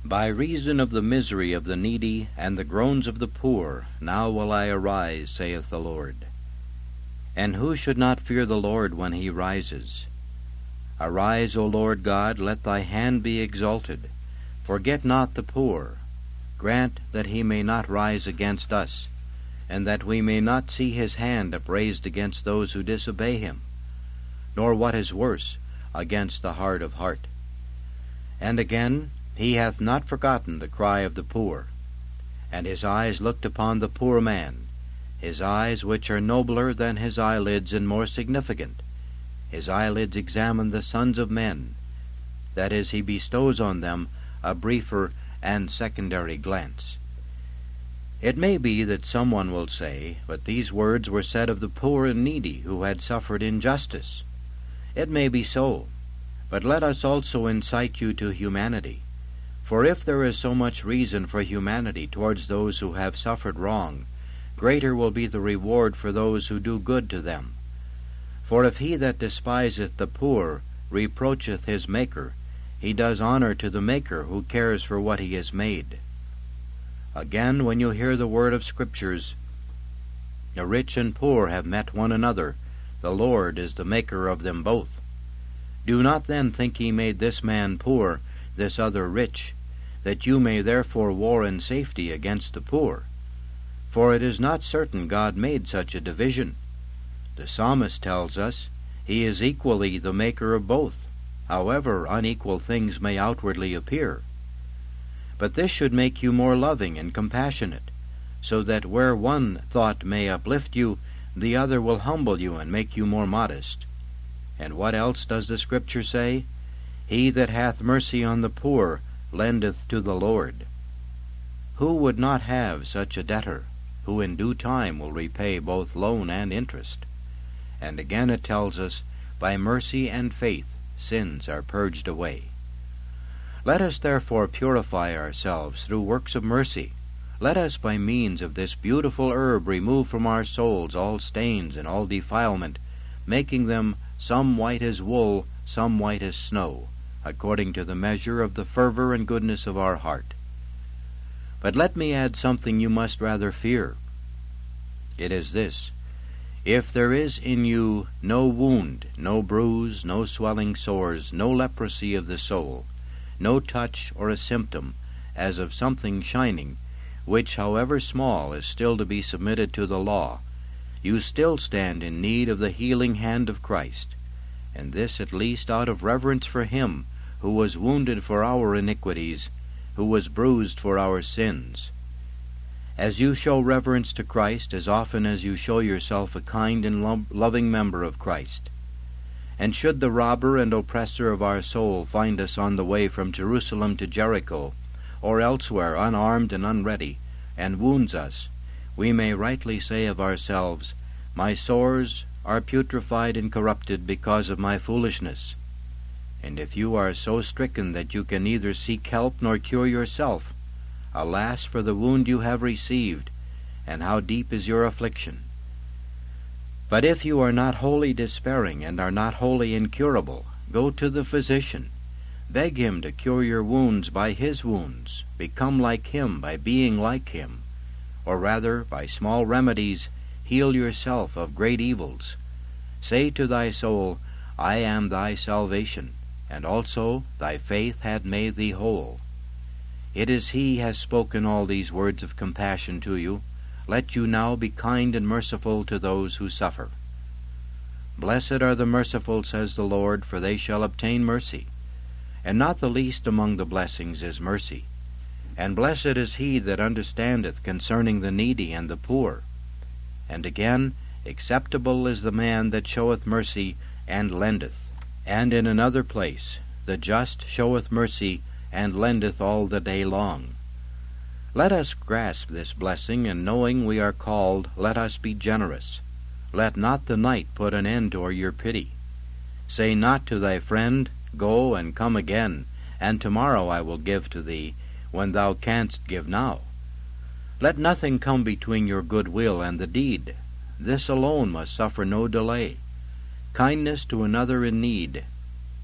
By reason of the misery of the needy and the groans of the poor, now will I arise, saith the Lord. And who should not fear the Lord when he rises? Arise, O Lord God, let thy hand be exalted. Forget not the poor. Grant that he may not rise against us, and that we may not see his hand upraised against those who disobey him, nor what is worse, against the hard of heart. And again, he hath not forgotten the cry of the poor, and his eyes looked upon the poor man, his eyes which are nobler than his eyelids and more significant. His eyelids examine the sons of men, that is, he bestows on them a briefer and secondary glance. It may be that someone will say, but these words were said of the poor and needy who had suffered injustice. It may be so, but let us also incite you to humanity. For if there is so much reason for humanity towards those who have suffered wrong, greater will be the reward for those who do good to them. For if he that despiseth the poor reproacheth his Maker, he does honor to the Maker who cares for what he has made. Again, when you hear the word of Scriptures, the rich and poor have met one another, the Lord is the Maker of them both. Do not then think he made this man poor, this other rich, that you may therefore war in safety against the poor. For it is not certain God made such a division. The psalmist tells us, he is equally the Maker of both, however unequal things may outwardly appear. But this should make you more loving and compassionate, so that where one thought may uplift you, the other will humble you and make you more modest. And what else does the Scripture say? He that hath mercy on the poor lendeth to the Lord. Who would not have such a debtor, who in due time will repay both loan and interest? And again it tells us, by mercy and faith sins are purged away. Let us therefore purify ourselves through works of mercy. Let us by means of this beautiful herb remove from our souls all stains and all defilement, making them some white as wool, some white as snow, according to the measure of the fervor and goodness of our heart. But let me add something you must rather fear. It is this: if there is in you no wound, no bruise, no swelling sores, no leprosy of the soul, no touch or a symptom, as of something shining, which, however small, is still to be submitted to the law, you still stand in need of the healing hand of Christ, and this at least out of reverence for him who was wounded for our iniquities, who was bruised for our sins. As you show reverence to Christ as often as you show yourself a kind and loving member of Christ. And should the robber and oppressor of our soul find us on the way from Jerusalem to Jericho, or elsewhere unarmed and unready, and wounds us, we may rightly say of ourselves, My sores are putrefied and corrupted because of my foolishness. And if you are so stricken that you can neither seek help nor cure yourself, alas for the wound you have received, and how deep is your affliction. But if you are not wholly despairing and are not wholly incurable, go to the physician. Beg him to cure your wounds by his wounds, become like him by being like him, or rather, by small remedies, heal yourself of great evils. Say to thy soul, I am thy salvation, and also thy faith hath made thee whole. It is he has spoken all these words of compassion to you. Let you now be kind and merciful to those who suffer. Blessed are the merciful, says the Lord, for they shall obtain mercy. And not the least among the blessings is mercy. And blessed is he that understandeth concerning the needy and the poor. And again, acceptable is the man that showeth mercy and lendeth. And in another place, the just showeth mercy and lendeth all the day long. Let us grasp this blessing, and knowing we are called, let us be generous. Let not the night put an end to your pity. Say not to thy friend, Go and come again, and tomorrow I will give to thee, when thou canst give now. Let nothing come between your good will and the deed. This alone must suffer no delay. Kindness to another in need.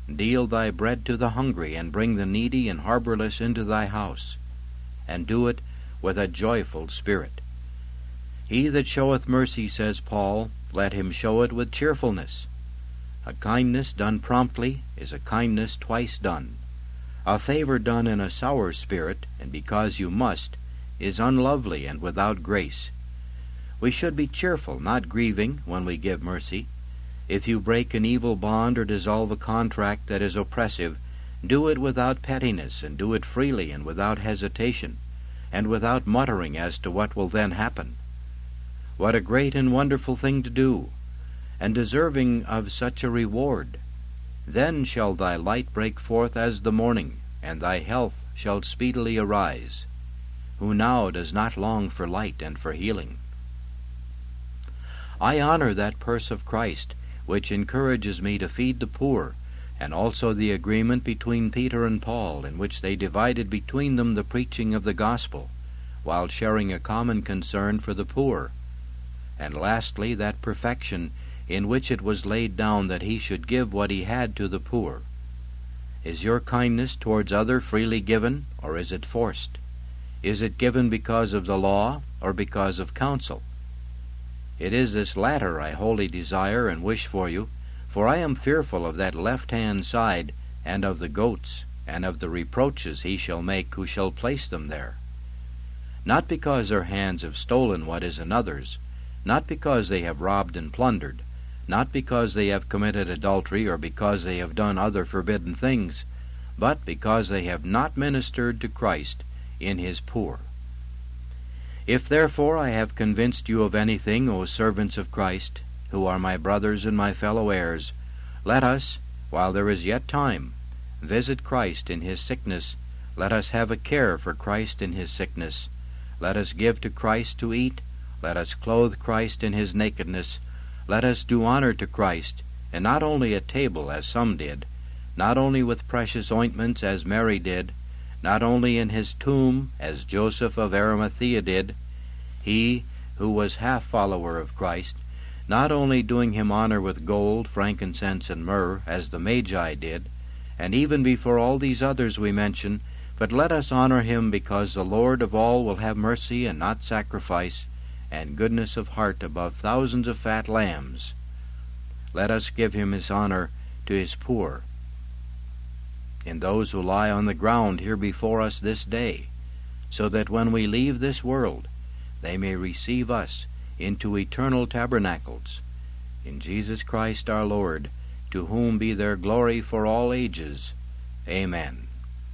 Deal thy bread to the hungry, and bring the needy and harborless into thy house, and do it with a joyful spirit. He that showeth mercy, says Paul, let him show it with cheerfulness. A kindness done promptly is a kindness twice done. A favor done in a sour spirit, and because you must, is unlovely and without grace. We should be cheerful, not grieving, when we give mercy. If you break an evil bond or dissolve a contract that is oppressive, do it without pettiness, and do it freely and without hesitation, and without muttering as to what will then happen. What a great and wonderful thing to do, and deserving of such a reward! Then shall thy light break forth as the morning, and thy health shall speedily arise. Who now does not long for light and for healing? I honor that purse of Christ, which encourages me to feed the poor, and also the agreement between Peter and Paul, in which they divided between them the preaching of the gospel, while sharing a common concern for the poor. And lastly, that perfection in which it was laid down that he should give what he had to the poor. Is your kindness towards other freely given, or is it forced? Is it given because of the law, or because of counsel? It is this latter I wholly desire and wish for you, for I am fearful of that left-hand side, and of the goats, and of the reproaches he shall make who shall place them there. Not because their hands have stolen what is another's, not because they have robbed and plundered, not because they have committed adultery, or because they have done other forbidden things, but because they have not ministered to Christ in his poor. If therefore I have convinced you of anything, O servants of Christ, who are my brothers and my fellow heirs, let us, while there is yet time, visit Christ in his sickness. Let us have a care for Christ in his sickness. Let us give to Christ to eat. Let us clothe Christ in his nakedness. Let us do honor to Christ, and not only at table as some did, not only with precious ointments as Mary did, not only in his tomb as Joseph of Arimathea did, he who was half follower of Christ, not only doing him honor with gold, frankincense, and myrrh, as the Magi did, and even before all these others we mention, but let us honor him because the Lord of all will have mercy and not sacrifice, and goodness of heart above thousands of fat lambs. Let us give him his honor to his poor, in those who lie on the ground here before us this day, so that when we leave this world, they may receive us into eternal tabernacles. In Jesus Christ our Lord, to whom be their glory for all ages. Amen.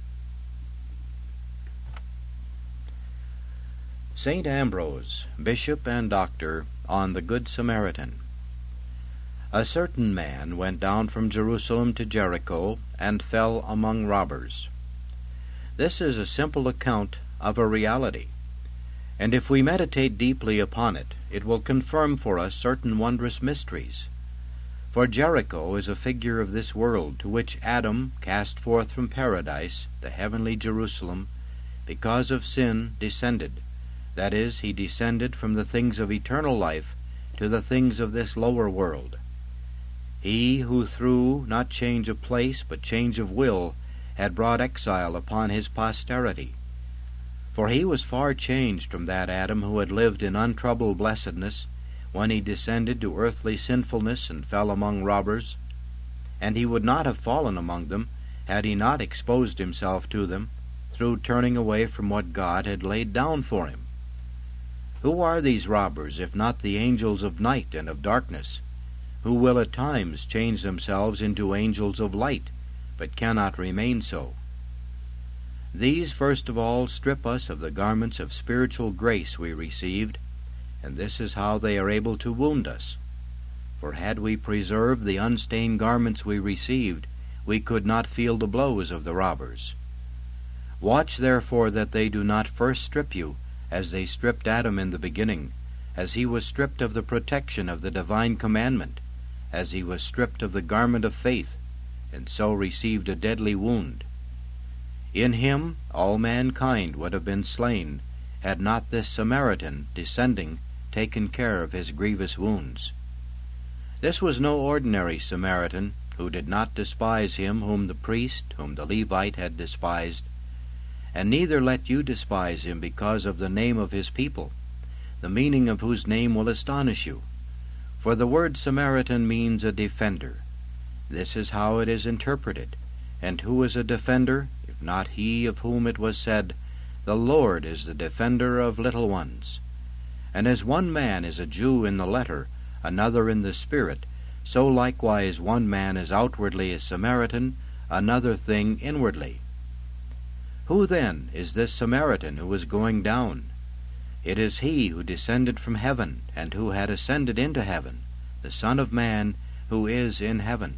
St. Ambrose, Bishop and Doctor, on the Good Samaritan. A certain man went down from Jerusalem to Jericho, and fell among robbers. This is a simple account of a reality, and if we meditate deeply upon it, it will confirm for us certain wondrous mysteries. For Jericho is a figure of this world, to which Adam, cast forth from paradise, the heavenly Jerusalem, because of sin, descended. That is, he descended from the things of eternal life to the things of this lower world. He who through not change of place, but change of will, had brought exile upon his posterity. For he was far changed from that Adam who had lived in untroubled blessedness, when he descended to earthly sinfulness and fell among robbers. And he would not have fallen among them, had he not exposed himself to them, through turning away from what God had laid down for him. Who are these robbers, if not the angels of night and of darkness, who will at times change themselves into angels of light, but cannot remain so? These, first of all, strip us of the garments of spiritual grace we received, and this is how they are able to wound us. For had we preserved the unstained garments we received, we could not feel the blows of the robbers. Watch therefore that they do not first strip you, as they stripped Adam in the beginning, as he was stripped of the protection of the divine commandment, as he was stripped of the garment of faith, and so received a deadly wound. In him all mankind would have been slain, had not this Samaritan, descending, taken care of his grievous wounds. This was no ordinary Samaritan, who did not despise him whom the priest, whom the Levite had despised, and neither let you despise him because of the name of his people, the meaning of whose name will astonish you. For the word Samaritan means a defender. This is how it is interpreted. And who is a defender, if not he of whom it was said, The Lord is the defender of little ones? And as one man is a Jew in the letter, another in the spirit, so likewise one man is outwardly a Samaritan, another thing inwardly. Who then is this Samaritan who is going down? It is he who descended from heaven, and who had ascended into heaven, the Son of Man, who is in heaven.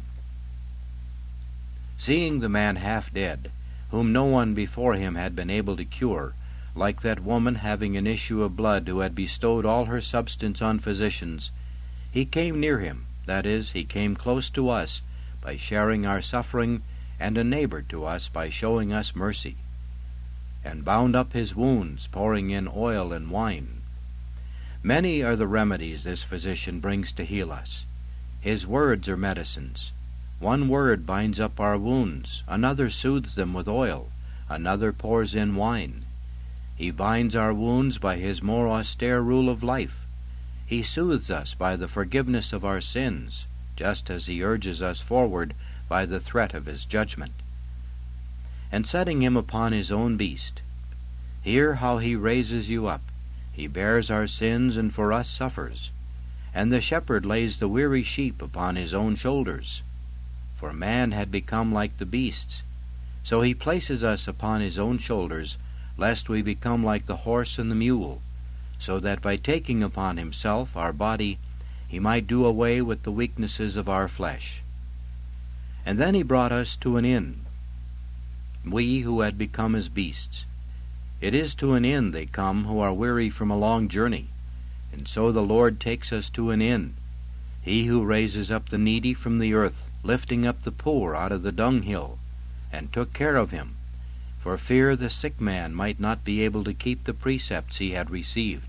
Seeing the man half dead, whom no one before him had been able to cure, like that woman having an issue of blood who had bestowed all her substance on physicians, he came near him, that is, he came close to us by sharing our suffering, and a neighbor to us by showing us mercy, and bound up his wounds, pouring in oil and wine. Many are the remedies this physician brings to heal us. His words are medicines. One word binds up our wounds, another soothes them with oil, another pours in wine. He binds our wounds by his more austere rule of life. He soothes us by the forgiveness of our sins, just as he urges us forward by the threat of his judgment. And setting him upon his own beast, hear how he raises you up. He bears our sins and for us suffers. And the shepherd lays the weary sheep upon his own shoulders. For man had become like the beasts. So he places us upon his own shoulders, lest we become like the horse and the mule, so that by taking upon himself our body, he might do away with the weaknesses of our flesh. And then he brought us to an inn, we who had become as beasts. It is to an inn they come who are weary from a long journey, and so the Lord takes us to an inn, he who raises up the needy from the earth, lifting up the poor out of the dunghill, and took care of him, for fear the sick man might not be able to keep the precepts he had received.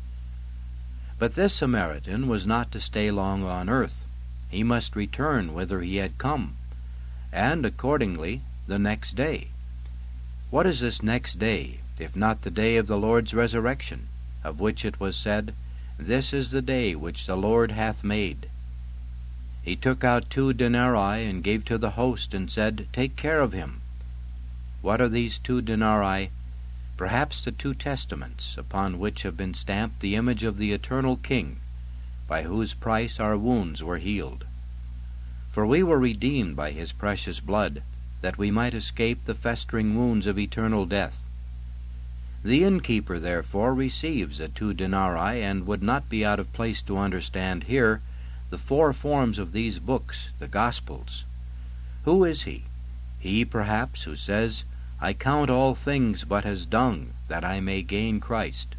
But this Samaritan was not to stay long on earth. He must return whither he had come, and accordingly the next day. What is this next day, if not the day of the Lord's resurrection, of which it was said, This is the day which the Lord hath made? He took out 2 denarii and gave to the host, and said, Take care of him. What are these 2 denarii? Perhaps the 2 testaments, upon which have been stamped the image of the eternal King, by whose price our wounds were healed. For we were redeemed by his precious blood, that we might escape the festering wounds of eternal death. The innkeeper therefore receives a 2 denarii, and would not be out of place to understand here the 4 forms of these books, the Gospels. Who is he? He, perhaps, who says, I count all things but as dung, that I may gain Christ,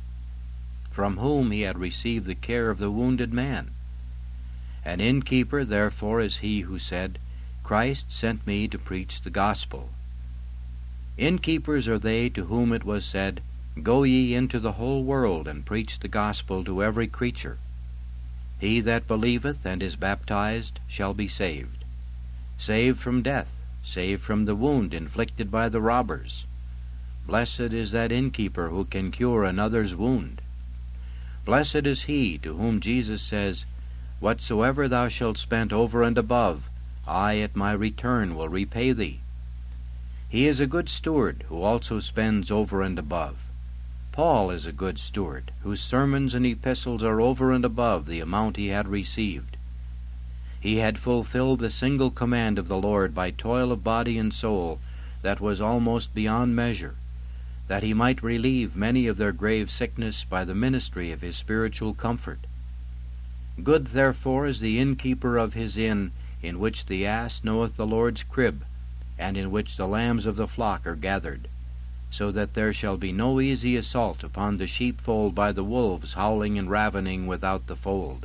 from whom he had received the care of the wounded man. An innkeeper therefore is he who said, Christ sent me to preach the gospel. Innkeepers are they to whom it was said, Go ye into the whole world, and preach the gospel to every creature. He that believeth and is baptized shall be saved. Saved from death, saved from the wound inflicted by the robbers. Blessed is that innkeeper who can cure another's wound. Blessed is he to whom Jesus says, Whatsoever thou shalt spend over and above, I at my return will repay thee. He is a good steward who also spends over and above. Paul is a good steward, whose sermons and epistles are over and above the amount he had received. He had fulfilled the single command of the Lord by toil of body and soul that was almost beyond measure, that he might relieve many of their grave sickness by the ministry of his spiritual comfort. Good therefore is the innkeeper of his inn, in which the ass knoweth the Lord's crib, and in which the lambs of the flock are gathered, so that there shall be no easy assault upon the sheepfold by the wolves howling and ravening without the fold.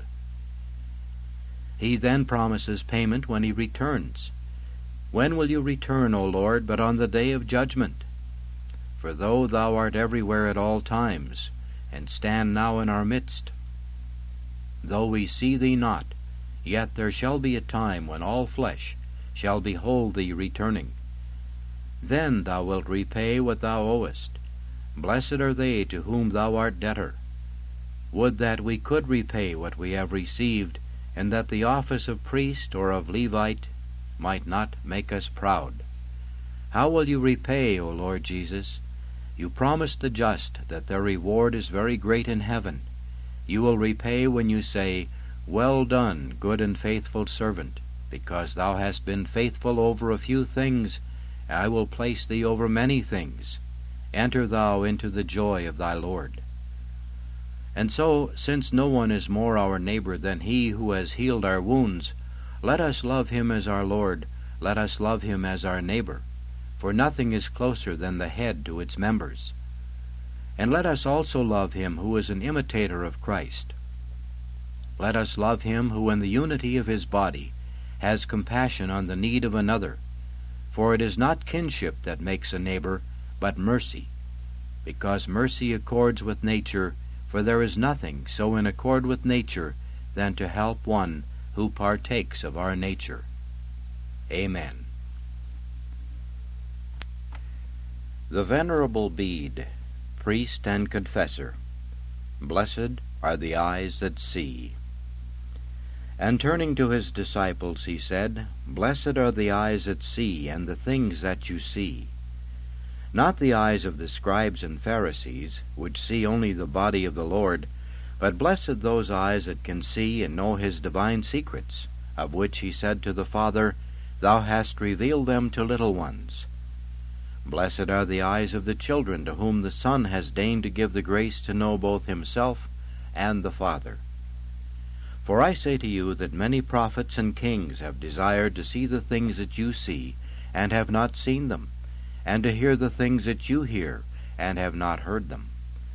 He then promises payment when he returns. When will you return, O Lord, but on the day of judgment? For though thou art everywhere at all times, and stand now in our midst, though we see thee not, Yet there shall be a time when all flesh shall behold thee returning. Then thou wilt repay what thou owest. Blessed are they to whom thou art debtor. Would that we could repay what we have received, and that the office of priest or of Levite might not make us proud. How will you repay, O Lord Jesus? You promised the just that their reward is very great in heaven. You will repay when you say, Well done, good and faithful servant. Because thou hast been faithful over a few things, I will place thee over many things. Enter thou into the joy of thy Lord. And so, since no one is more our neighbor than he who has healed our wounds, let us love him as our Lord, let us love him as our neighbor, for nothing is closer than the head to its members. And let us also love him who is an imitator of Christ. Let us love him who in the unity of his body has compassion on the need of another, for it is not kinship that makes a neighbor, but mercy, because mercy accords with nature, for there is nothing so in accord with nature than to help one who partakes of our nature. Amen. The Venerable Bede, Priest and Confessor. Blessed are the eyes that see. And turning to his disciples, he said, Blessed are the eyes that see, and the things that you see. Not the eyes of the scribes and Pharisees, which see only the body of the Lord, but blessed those eyes that can see and know his divine secrets, of which he said to the Father, Thou hast revealed them to little ones. Blessed are the eyes of the children to whom the Son has deigned to give the grace to know both himself and the Father. For I say to you that many prophets and kings have desired to see the things that you see, and have not seen them, and to hear the things that you hear, and have not heard them.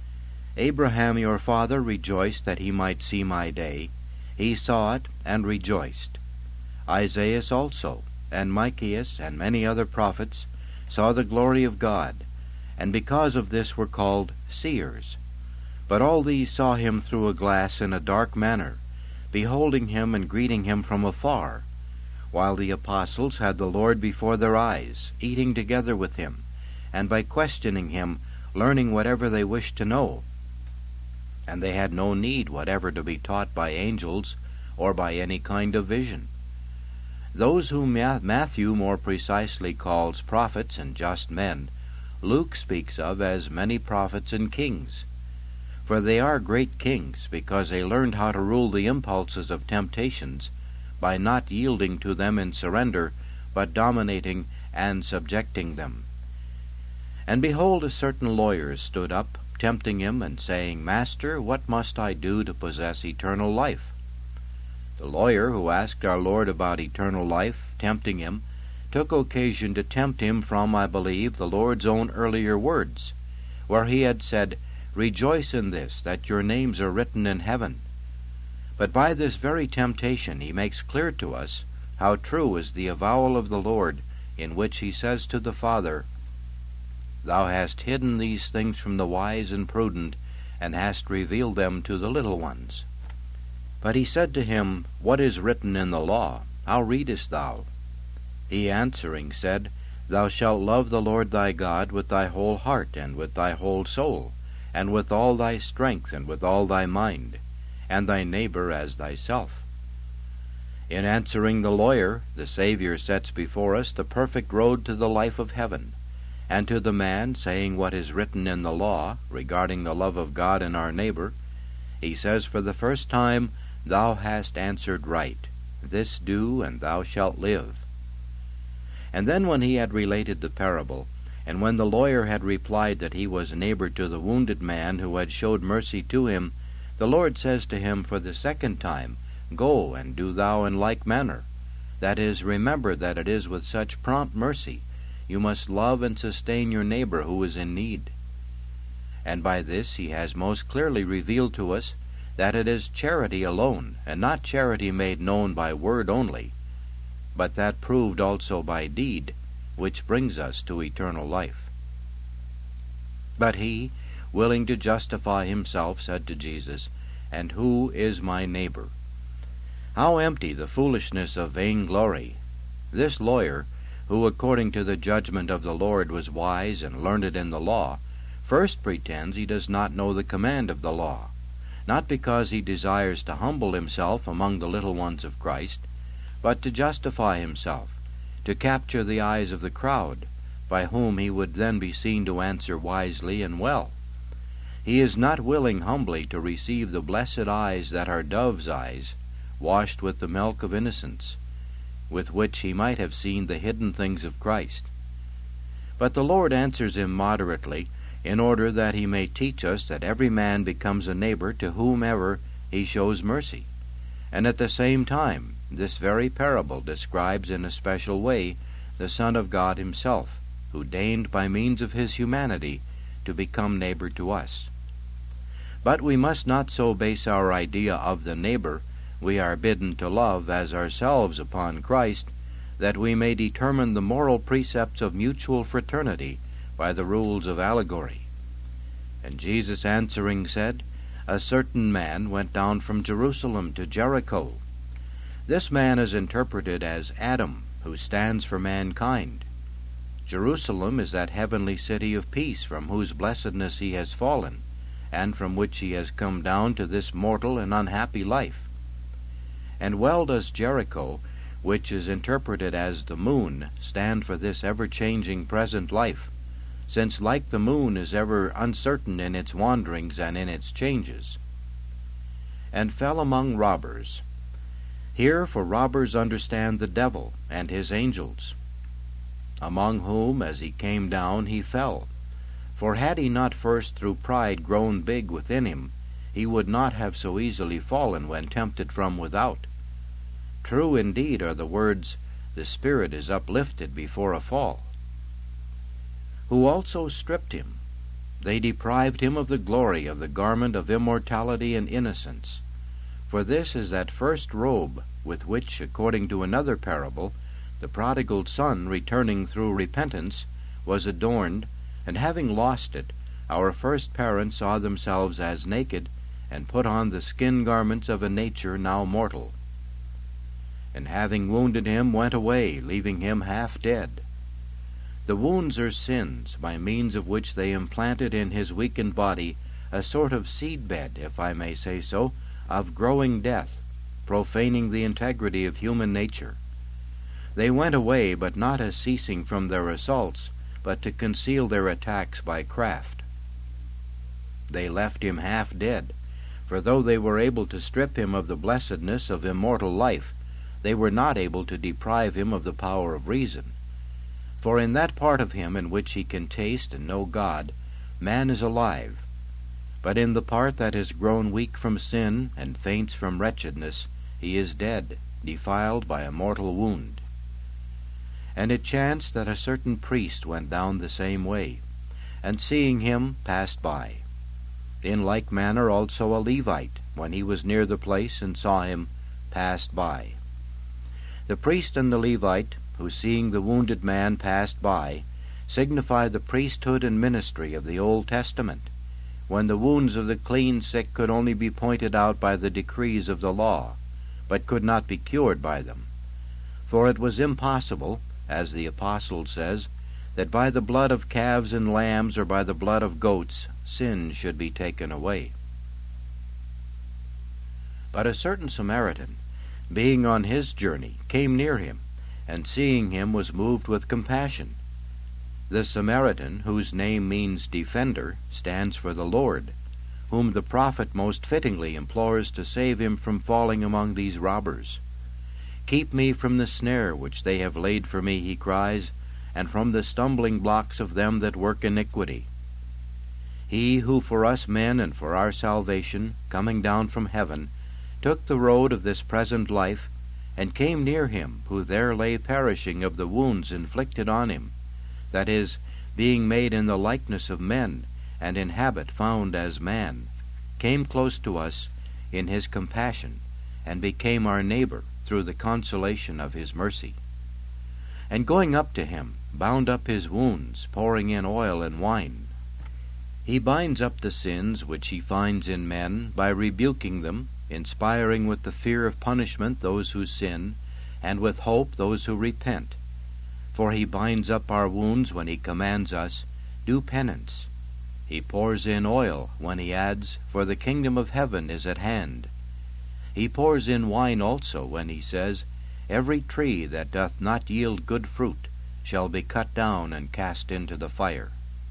Abraham your father rejoiced that he might see my day. He saw it, and rejoiced. Isaiah also, and Micaiah, and many other prophets, saw the glory of God, and because of this were called seers. But all these saw him through a glass in a dark manner, beholding him and greeting him from afar, while the apostles had the Lord before their eyes, eating together with him, and by questioning him, learning whatever they wished to know. And they had no need whatever to be taught by angels, or by any kind of vision. Those whom Matthew more precisely calls prophets and just men, Luke speaks of as many prophets and kings. For they are great kings, because they learned how to rule the impulses of temptations, by not yielding to them in surrender, but dominating and subjecting them. And behold, a certain lawyer stood up, tempting him, and saying, Master, what must I do to possess eternal life? The lawyer, who asked our Lord about eternal life, tempting him, took occasion to tempt him from, I believe, the Lord's own earlier words, where he had said, Rejoice in this, that your names are written in heaven. But by this very temptation he makes clear to us how true is the avowal of the Lord, in which he says to the Father, Thou hast hidden these things from the wise and prudent, and hast revealed them to the little ones. But he said to him, What is written in the law? How readest thou? He answering said, Thou shalt love the Lord thy God with thy whole heart, and with thy whole soul, and with all thy strength, and with all thy mind, and thy neighbor as thyself. In answering the lawyer, the Savior sets before us the perfect road to the life of heaven, and to the man saying what is written in the law regarding the love of God and our neighbor, he says for the first time, Thou hast answered right. This do, and thou shalt live. And then when he had related the parable, and when the lawyer had replied that he was neighbor to the wounded man who had showed mercy to him, the Lord says to him for the second time, Go, and do thou in like manner. That is, remember that it is with such prompt mercy you must love and sustain your neighbor who is in need. And by this he has most clearly revealed to us that it is charity alone, and not charity made known by word only, but that proved also by deed, which brings us to eternal life. But he, willing to justify himself, said to Jesus, And who is my neighbor? How empty the foolishness of vainglory! This lawyer, who according to the judgment of the Lord was wise and learned in the law, first pretends he does not know the command of the law, not because he desires to humble himself among the little ones of Christ, but to justify himself, to capture the eyes of the crowd, by whom he would then be seen to answer wisely and well. He is not willing humbly to receive the blessed eyes that are doves' eyes, washed with the milk of innocence, with which he might have seen the hidden things of Christ. But the Lord answers him moderately, in order that he may teach us that every man becomes a neighbor to whomever he shows mercy. And at the same time, this very parable describes in a special way the Son of God himself, who deigned by means of his humanity to become neighbor to us. But we must not so base our idea of the neighbor we are bidden to love as ourselves upon Christ, that we may determine the moral precepts of mutual fraternity by the rules of allegory. And Jesus answering said, A certain man went down from Jerusalem to Jericho. This man is interpreted as Adam, who stands for mankind. Jerusalem is that heavenly city of peace from whose blessedness he has fallen, and from which he has come down to this mortal and unhappy life. And well does Jericho, which is interpreted as the moon, stand for this ever-changing present life, since like the moon is ever uncertain in its wanderings and in its changes. And fell among robbers. Here for robbers understand the devil and his angels, among whom as he came down he fell. For had he not first through pride grown big within him, he would not have so easily fallen when tempted from without. True indeed are the words, The spirit is uplifted before a fall. Who also stripped him. They deprived him of the glory of the garment of immortality and innocence. For this is that first robe with which, according to another parable, the prodigal son, returning through repentance, was adorned, and having lost it, our first parents saw themselves as naked, and put on the skin garments of a nature now mortal. And having wounded him, went away, leaving him half dead. The wounds are sins, by means of which they implanted in his weakened body a sort of seed-bed, if I may say so, of growing death, profaning the integrity of human nature. They went away, but not as ceasing from their assaults, but to conceal their attacks by craft. They left him half dead, for though they were able to strip him of the blessedness of immortal life, they were not able to deprive him of the power of reason. For in that part of him in which he can taste and know God, man is alive. But in the part that has grown weak from sin and faints from wretchedness, he is dead, defiled by a mortal wound. And it chanced that a certain priest went down the same way, and seeing him passed by. In like manner also a Levite, when he was near the place and saw him, passed by. The priest and the Levite, who seeing the wounded man passed by, signify the priesthood and ministry of the Old Testament, when the wounds of the clean sick could only be pointed out by the decrees of the law, but could not be cured by them. For it was impossible, as the Apostle says, that by the blood of calves and lambs or by the blood of goats sin should be taken away. But a certain Samaritan, being on his journey, came near him, and seeing him was moved with compassion. The Samaritan, whose name means defender, stands for the Lord, whom the prophet most fittingly implores to save him from falling among these robbers. Keep me from the snare which they have laid for me, he cries, and from the stumbling blocks of them that work iniquity. He who for us men and for our salvation, coming down from heaven, took the road of this present life, and came near him who there lay perishing of the wounds inflicted on him, that is, being made in the likeness of men, and in habit found as man, came close to us in his compassion, and became our neighbor through the consolation of his mercy. And going up to him, bound up his wounds, pouring in oil and wine. He binds up the sins which he finds in men by rebuking them, inspiring with the fear of punishment those who sin, and with hope those who repent. For he binds up our wounds when he commands us, "Do penance." He pours in oil when he adds, "For the kingdom of heaven is at hand." He pours in wine also when he says, "Every tree that doth not yield good fruit shall be cut down and cast into the fire."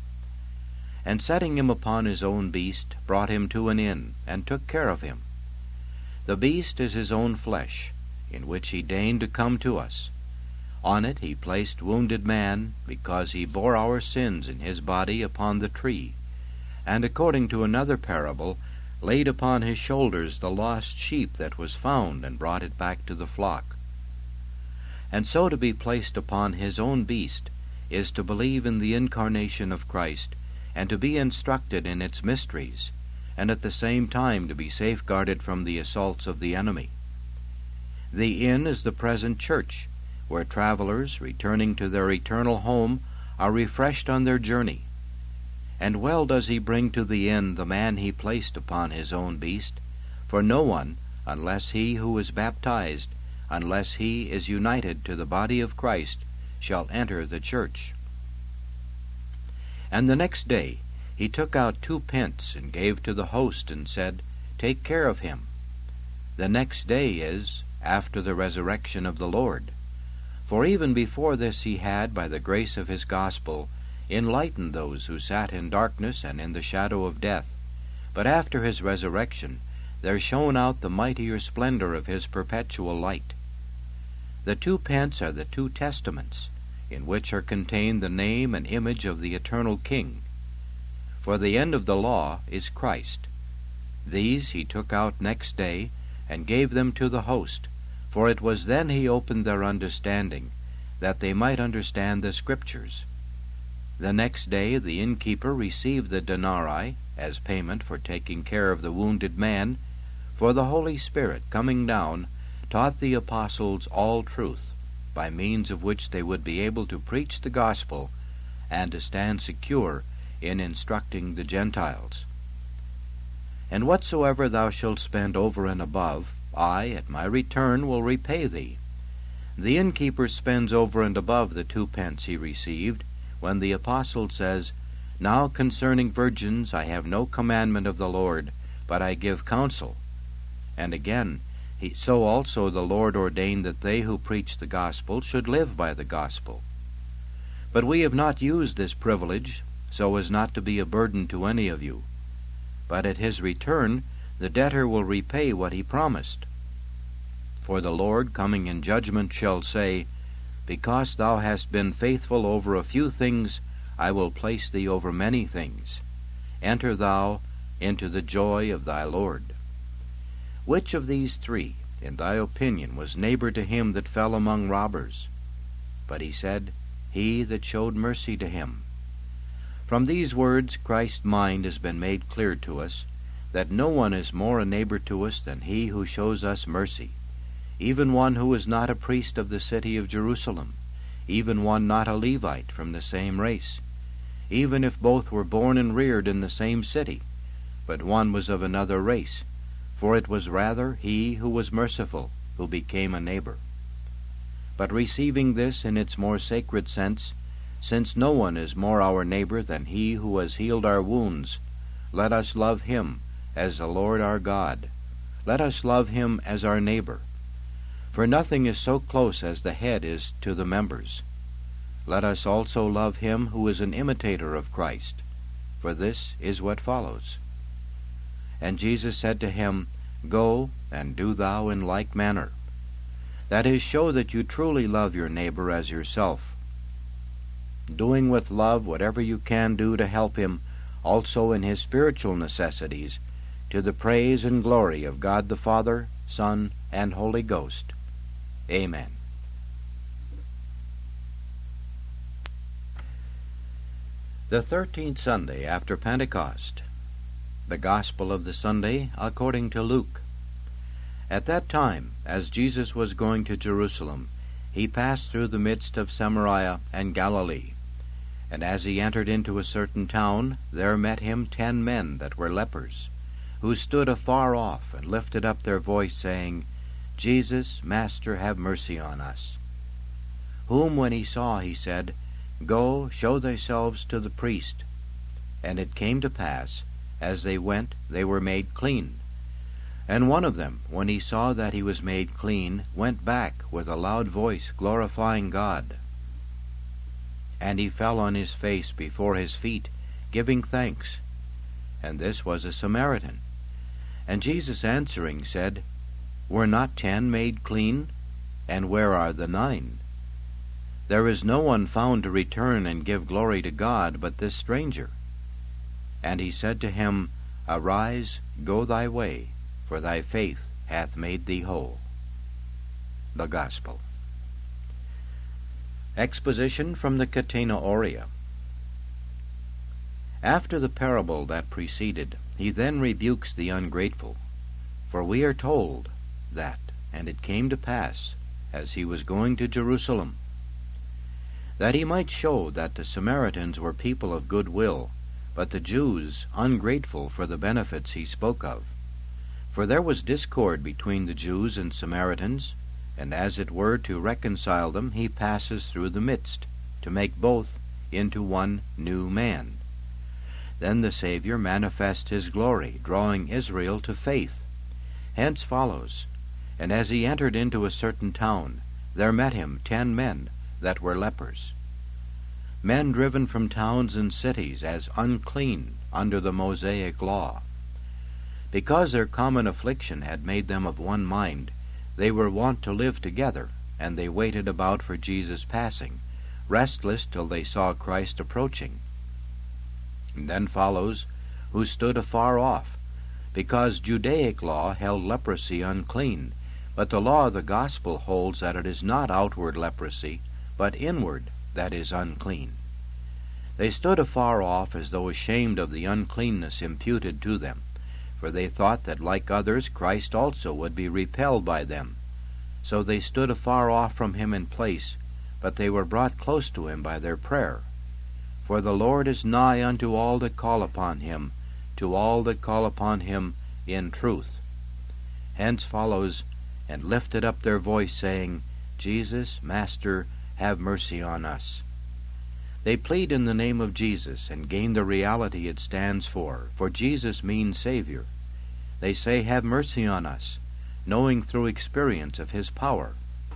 And setting him upon his own beast, brought him to an inn, and took care of him. The beast is his own flesh, in which he deigned to come to us. On it he placed wounded man, because he bore our sins in his body upon the tree, and according to another parable, laid upon his shoulders the lost sheep that was found, and brought it back to the flock. And so to be placed upon his own beast is to believe in the incarnation of Christ, and to be instructed in its mysteries, and at the same time to be safeguarded from the assaults of the enemy. The inn is the present church, where travelers, returning to their eternal home, are refreshed on their journey. And well does he bring to the inn the man he placed upon his own beast, for no one, unless he who is baptized, unless he is united to the body of Christ, shall enter the church. And the next day he took out 2 pence, and gave to the host, and said, "Take care of him." The next day is after the resurrection of the Lord. For even before this he had, by the grace of his gospel, enlightened those who sat in darkness and in the shadow of death. But after his resurrection there shone out the mightier splendor of his perpetual light. The 2 pence are the 2 testaments, in which are contained the name and image of the eternal King. For the end of the law is Christ. These he took out next day, and gave them to the host, for it was then he opened their understanding, that they might understand the Scriptures. The next day the innkeeper received the denarii, as payment for taking care of the wounded man, for the Holy Spirit, coming down, taught the apostles all truth, by means of which they would be able to preach the gospel, and to stand secure in instructing the Gentiles. And whatsoever thou shalt spend over and above, I at my return will repay thee. The innkeeper spends over and above the 2 pence he received, when the apostle says, "Now concerning virgins I have no commandment of the Lord, but I give counsel." And again, so also the Lord ordained that they who preach the gospel should live by the gospel. But we have not used this privilege, so as not to be a burden to any of you. But at his return the debtor will repay what he promised. For the Lord, coming in judgment, shall say, "Because thou hast been faithful over a few things, I will place thee over many things. Enter thou into the joy of thy Lord." Which of these 3, in thy opinion, was neighbor to him that fell among robbers? But he said, "He that showed mercy to him." From these words Christ's mind has been made clear to us, that no one is more a neighbor to us than he who shows us mercy, even one who is not a priest of the city of Jerusalem, even one not a Levite from the same race, even if both were born and reared in the same city, but one was of another race, for it was rather he who was merciful who became a neighbor. But receiving this in its more sacred sense, since no one is more our neighbor than he who has healed our wounds, let us love him as the Lord our God. Let us love him as our neighbor. For nothing is so close as the head is to the members. Let us also love him who is an imitator of Christ, for this is what follows. And Jesus said to him, "Go, and do thou in like manner." That is, show that you truly love your neighbor as yourself, doing with love whatever you can do to help him also in his spiritual necessities, to the praise and glory of God the Father, Son, and Holy Ghost. Amen. The 13th Sunday after Pentecost. The Gospel of the Sunday according to Luke. At that time, as Jesus was going to Jerusalem, he passed through the midst of Samaria and Galilee. And as he entered into a certain town, there met him 10 men that were lepers, who stood afar off, and lifted up their voice, saying, Jesus, Master, have mercy on us. Whom when he saw, he said, Go, show thyselves to the priest. And it came to pass, as they went, they were made clean. And one of them, when he saw that he was made clean, went back with a loud voice, glorifying God. And he fell on his face before his feet, giving thanks. And this was a Samaritan. And Jesus answering said, Were not 10 made clean? And where are the 9? There is no one found to return and give glory to God but this stranger. And he said to him, Arise, go thy way, for thy faith hath made thee whole. The Gospel. Exposition from the Catena Aurea. After the parable that preceded, he then rebukes the ungrateful. For we are told that, and it came to pass, as he was going to Jerusalem, that he might show that the Samaritans were people of good will, but the Jews ungrateful for the benefits he spoke of. For there was discord between the Jews and Samaritans, and as it were to reconcile them, he passes through the midst, to make both into one new man. Then the Savior manifests his glory, drawing Israel to faith. Hence follows, And as he entered into a certain town, there met him 10 men that were lepers, men driven from towns and cities as unclean under the Mosaic law. Because their common affliction had made them of one mind, they were wont to live together, and they waited about for Jesus' passing, restless till they saw Christ approaching. And then follows, who stood afar off, because Judaic law held leprosy unclean, but the law of the gospel holds that it is not outward leprosy, but inward that is unclean. They stood afar off as though ashamed of the uncleanness imputed to them, for they thought that like others Christ also would be repelled by them. So they stood afar off from him in place, but they were brought close to him by their prayer. For the Lord is nigh unto all that call upon him, to all that call upon him in truth. Hence follows, and lifted up their voice, saying, Jesus, Master, have mercy on us. They plead in the name of Jesus and gain the reality it stands for Jesus means Savior. They say, Have mercy on us, knowing through experience of his power.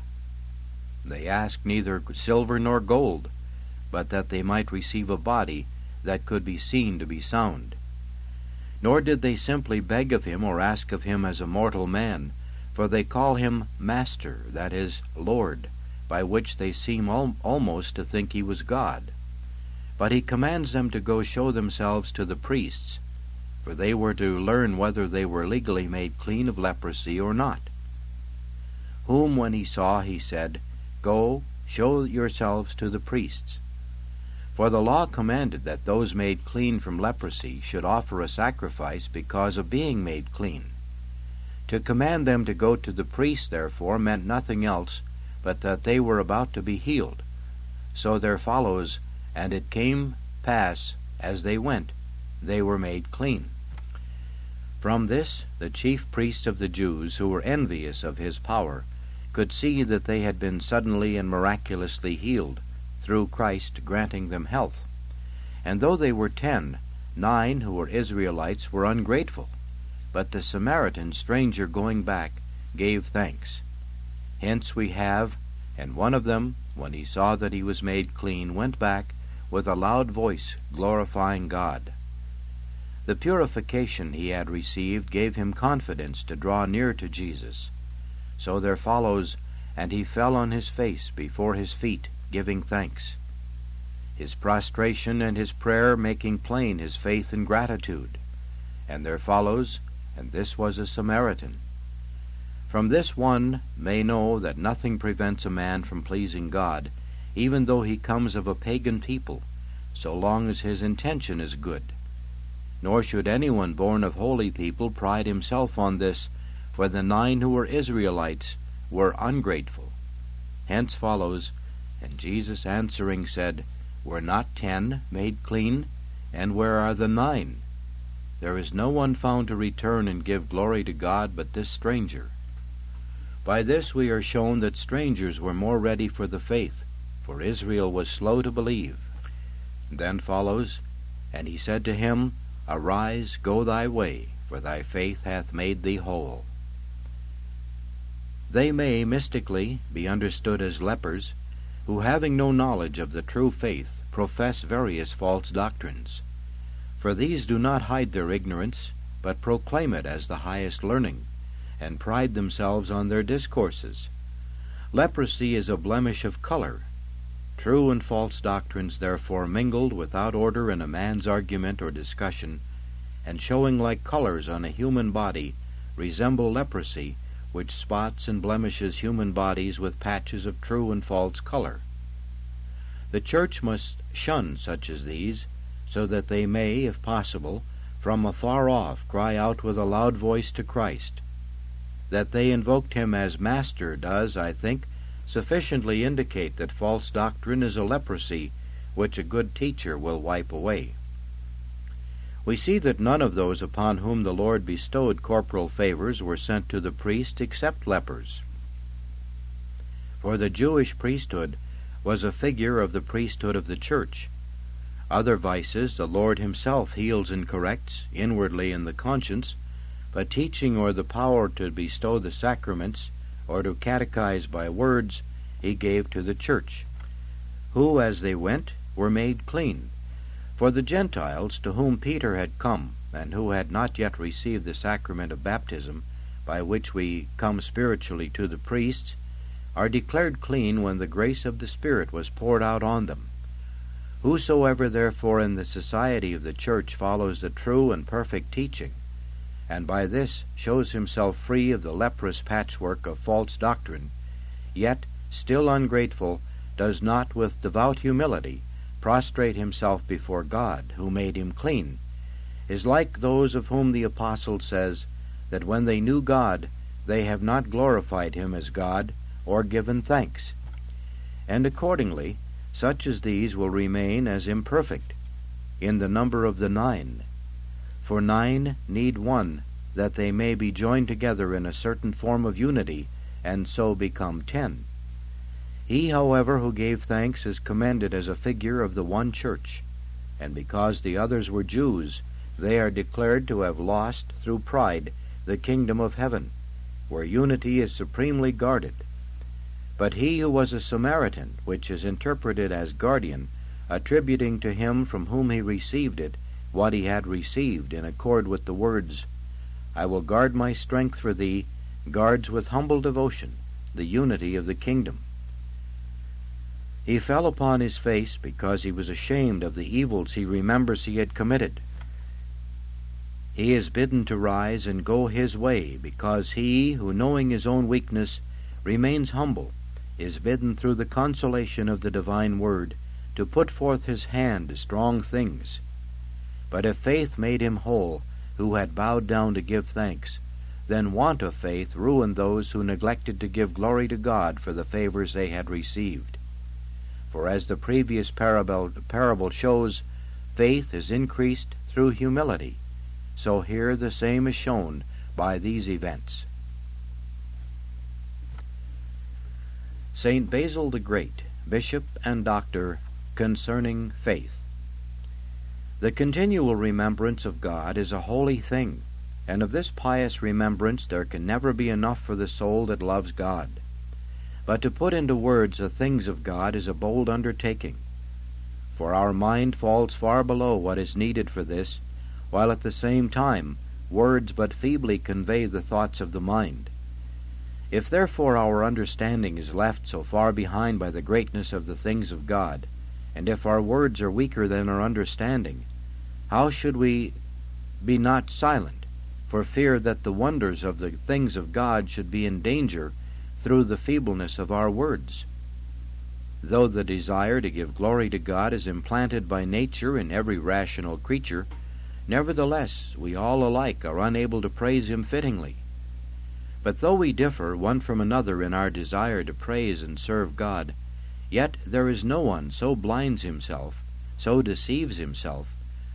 They ask neither silver nor gold, but that they might receive a body that could be seen to be sound. Nor did they simply beg of him or ask of him as a mortal man, for they call him Master, that is, Lord, by which they seem almost to think he was God. But he commands them to go show themselves to the priests, for they were to learn whether they were legally made clean of leprosy or not. Whom when he saw, he said, Go, show yourselves to the priests. For the law commanded that those made clean from leprosy should offer a sacrifice because of being made clean. To command them to go to the priest, therefore, meant nothing else but that they were about to be healed. So there follows, And it came pass, as they went, they were made clean. From this the chief priests of the Jews, who were envious of his power, could see that they had been suddenly and miraculously healed, through Christ granting them health. And though they were 10, 9 who were Israelites were ungrateful, but the Samaritan stranger going back gave thanks. Hence we have, And one of them, when he saw that he was made clean, went back with a loud voice, glorifying God. The purification he had received gave him confidence to draw near to Jesus. So there follows, And he fell on his face before his feet, giving thanks. His prostration and his prayer making plain his faith and gratitude. And there follows, And this was a Samaritan. From this one may know that nothing prevents a man from pleasing God, even though he comes of a pagan people, so long as his intention is good. Nor should anyone born of holy people pride himself on this, for the 9 who were Israelites were ungrateful. Hence follows, And Jesus answering said, Were not 10 made clean? And where are the 9? there is no one found to return and give glory to God but this stranger. By this we are shown that strangers were more ready for the faith, for Israel was slow to believe. Then follows, And he said to him, Arise, go thy way, for thy faith hath made thee whole. They may, mystically, be understood as lepers, who, having no knowledge of the true faith, profess various false doctrines. For these do not hide their ignorance, but proclaim it as the highest learning, and pride themselves on their discourses. Leprosy is a blemish of color. True and false doctrines, therefore, mingled without order in a man's argument or discussion, and showing like colors on a human body, resemble leprosy, which spots and blemishes human bodies with patches of true and false color. The church must shun such as these, so that they may, if possible, from afar off cry out with a loud voice to Christ. That they invoked him as Master does, I think, sufficiently indicate that false doctrine is a leprosy which a good teacher will wipe away. We see that none of those upon whom the Lord bestowed corporal favors were sent to the priest except lepers. For the Jewish priesthood was a figure of the priesthood of the church. Other vices the Lord himself heals and corrects, inwardly in the conscience, but teaching or the power to bestow the sacraments, or to catechize by words, he gave to the church, who, as they went, were made clean. For the Gentiles, to whom Peter had come, and who had not yet received the sacrament of baptism, by which we come spiritually to the priests, are declared clean when the grace of the Spirit was poured out on them. Whosoever therefore in the society of the church follows the true and perfect teaching, and by this shows himself free of the leprous patchwork of false doctrine, yet, still ungrateful, does not with devout humility prostrate himself before God, who made him clean, is like those of whom the Apostle says that when they knew God, they have not glorified him as God, or given thanks. And accordingly, such as these will remain as imperfect, in the number of the 9. For 9 need 1, that they may be joined together in a certain form of unity, and so become 10. He, however, who gave thanks is commended as a figure of the one church, and because the others were Jews, they are declared to have lost, through pride, the kingdom of heaven, where unity is supremely guarded. But he who was a Samaritan, which is interpreted as guardian, attributing to him from whom he received it what he had received, in accord with the words, I will guard my strength for thee, guards with humble devotion the unity of the kingdom. He fell upon his face because he was ashamed of the evils he remembers he had committed. He is bidden to rise and go his way because he, who knowing his own weakness remains humble, is bidden through the consolation of the divine word to put forth his hand to strong things. But if faith made him whole, who had bowed down to give thanks, then want of faith ruined those who neglected to give glory to God for the favors they had received. For as the previous parable shows, faith is increased through humility, so here the same is shown by these events. Saint Basil the Great, Bishop and Doctor, concerning faith. The continual remembrance of God is a holy thing, and of this pious remembrance there can never be enough for the soul that loves God. But to put into words the things of God is a bold undertaking, for our mind falls far below what is needed for this, while at the same time words but feebly convey the thoughts of the mind. If therefore our understanding is left so far behind by the greatness of the things of God, and if our words are weaker than our understanding, how should we be not silent, for fear that the wonders of the things of God should be in danger through the feebleness of our words? Though the desire to give glory to God is implanted by nature in every rational creature, nevertheless we all alike are unable to praise him fittingly. But though we differ one from another in our desire to praise and serve God, yet there is no one so blinds himself, so deceives himself,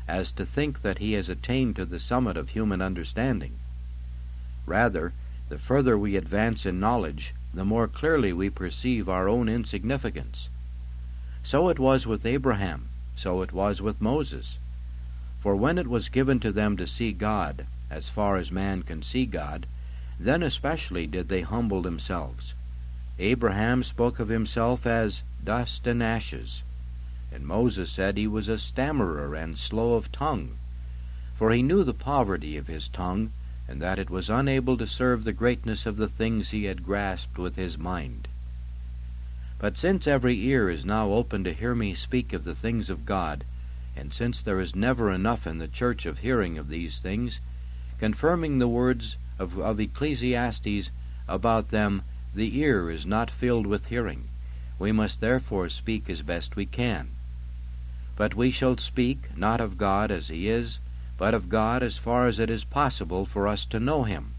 as to think that he has attained to the summit of human understanding. Rather, the further we advance in knowledge, the more clearly we perceive our own insignificance. So it was with Abraham, so it was with Moses. For when it was given to them to see God, as far as man can see God, then especially did they humble themselves. Abraham spoke of himself as dust and ashes, and Moses said he was a stammerer and slow of tongue, for he knew the poverty of his tongue, and that it was unable to serve the greatness of the things he had grasped with his mind. But since every ear is now open to hear me speak of the things of God, and since there is never enough in the church of hearing of these things, confirming the words of Ecclesiastes about them, the ear is not filled with hearing, we must therefore speak as best we can. But we shall speak, not of God as he is, but of God as far as it is possible for us to know him.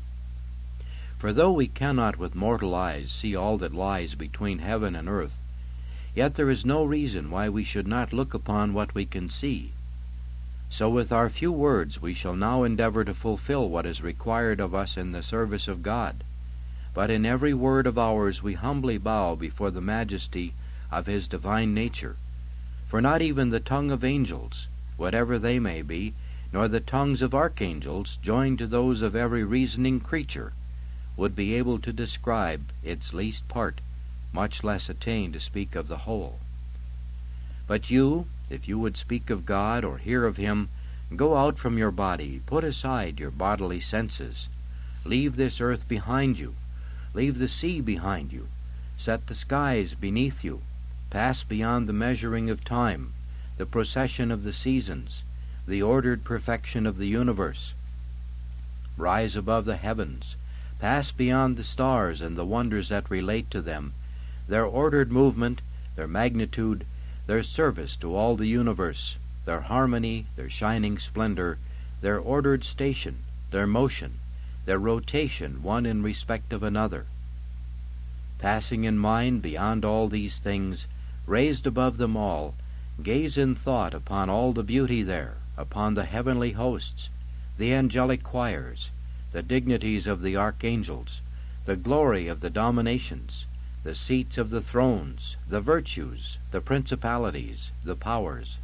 For though we cannot with mortal eyes see all that lies between heaven and earth, yet there is no reason why we should not look upon what we can see. So with our few words we shall now endeavor to fulfill what is required of us in the service of God. But in every word of ours we humbly bow before the majesty of his divine nature. For not even the tongue of angels, whatever they may be, nor the tongues of archangels, joined to those of every reasoning creature, would be able to describe its least part, much less attain to speak of the whole. But you, if you would speak of God or hear of him, go out from your body, put aside your bodily senses. Leave this earth behind you. Leave the sea behind you. Set the skies beneath you. Pass beyond the measuring of time, the procession of the seasons, the ordered perfection of the universe. Rise above the heavens. Pass beyond the stars and the wonders that relate to them, their ordered movement, their magnitude, their service to all the universe, their harmony, their shining splendor, their ordered station, their motion, their rotation one in respect of another. Passing in mind beyond all these things, raised above them all, gaze in thought upon all the beauty there, upon the heavenly hosts, the angelic choirs, the dignities of the archangels, the glory of the dominations, the seats of the thrones, the virtues, the principalities, the powers.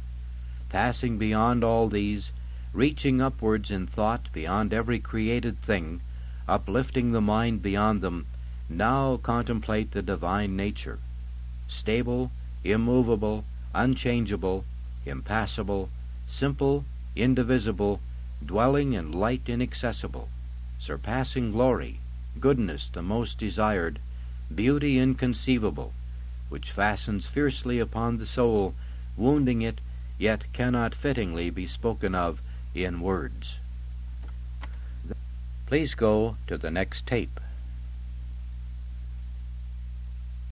Passing beyond all these, reaching upwards in thought beyond every created thing, uplifting the mind beyond them, now contemplate the divine nature, stable, immovable, unchangeable, impassible, simple, indivisible, dwelling in light inaccessible, surpassing glory, goodness the most desired, beauty inconceivable, which fastens fiercely upon the soul, wounding it, yet cannot fittingly be spoken of in words. Please go to the next tape.